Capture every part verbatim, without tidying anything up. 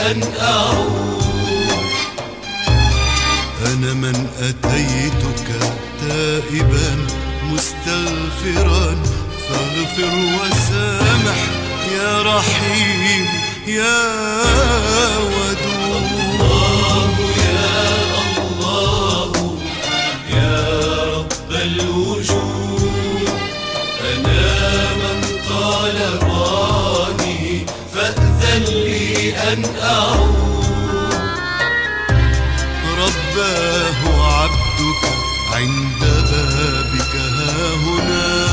أن أعود. أنا من أتيتك تائبا مستغفرا فاغفر وسامح يا رحيم يا ودود. الله يا الله يا رب الوجود، أنا من طالباني فأذن لي أن أعود. رباه عبدك عند بابك ها هنا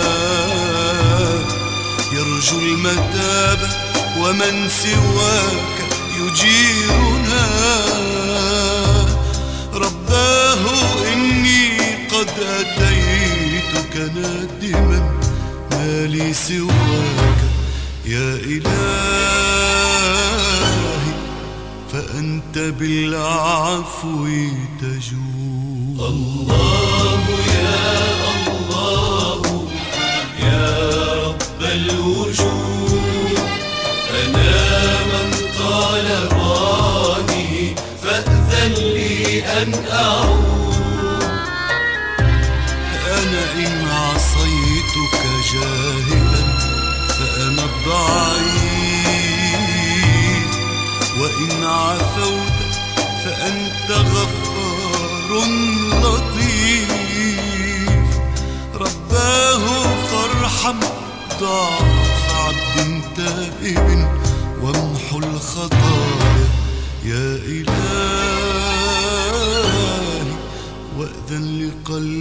يرجو المتاب ومن سواك يجيرنا. رباه إني قد أتيتك نادما ما لي سواك يا إلهي فأنت بالعفو تجود. الله يا الله يا رب الوجود، أنا من طالباني فأذن لي أن أعود. أنا إن عصيتك جاهلا فأنا الضعيف، وإن عفوت فأنت غفار لطيف. رباه فارحم ضعف عبد تائب وامحو الخطايا يا إلهي وأذن لقلبي